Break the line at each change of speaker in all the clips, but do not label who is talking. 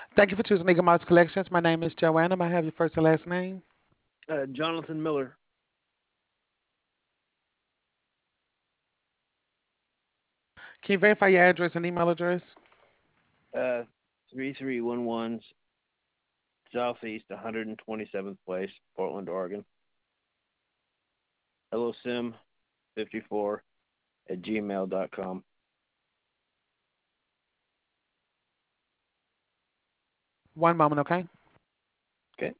Thank you for choosing Eagle Mouse Collections. My name is Joanna. May I have your first and last name?
Jonathan Miller.
Can you verify your address and email address?
Uh, 3311 Southeast 127th Place, Portland, Oregon. hellosim54@gmail.com.
One moment, okay?
Okay.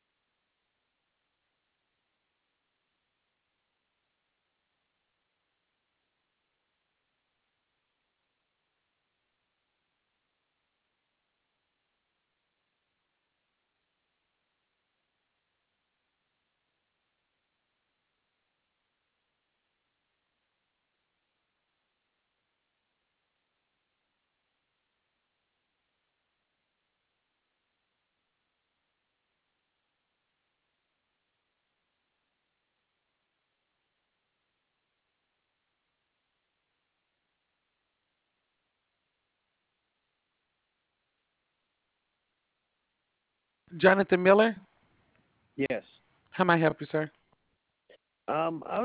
Jonathan Miller.
Yes.
How may I help you, sir?
Um, I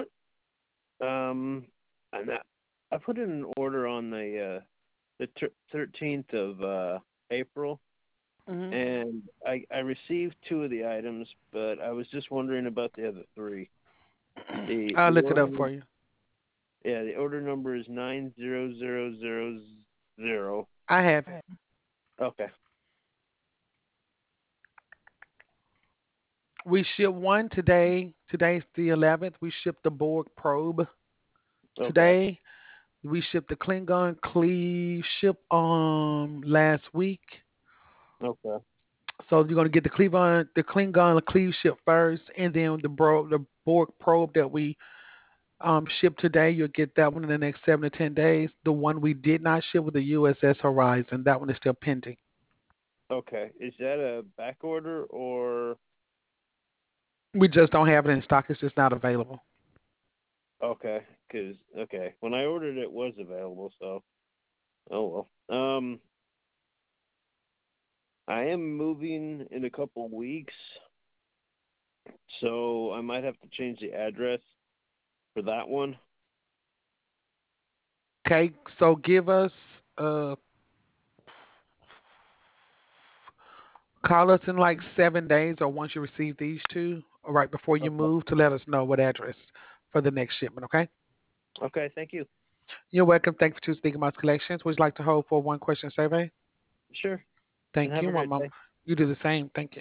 and I put in an order on the 13th of April,
Hmm.
and I received two of the items, but I was just wondering about the other three. The
I'll
the
look it
order
up for you.
Yeah, the order number is 90000.
I have it.
Okay.
We shipped one today. Today's the 11th. We shipped the Borg probe
Okay.
today. We shipped the Klingon Cleave ship last week.
Okay.
So you're gonna get the Klingon Cleave ship first, and then the Borg probe that we shipped today. You'll get that one in the next 7 to 10 days. The one we did not ship with the USS Horizon. That one is still pending.
Okay. Is that a back order or
We just don't have it in stock. It's just not available.
okay? Because okay, when I ordered it was available, so oh well. I am moving in a couple weeks, so I might have to change the address for that one.
Okay, so give us uh call us in like 7 days or once you receive these two, or right before you
Okay.
move to let us know what address for the next shipment, okay?
Okay. Thank you.
You're welcome. Thank you for choosing Speaking Mouse Collections. Would you like to hold for one question survey?
Sure. And
Thank
have
you.
a
One
great
moment.
day.
You do the same. Thank you.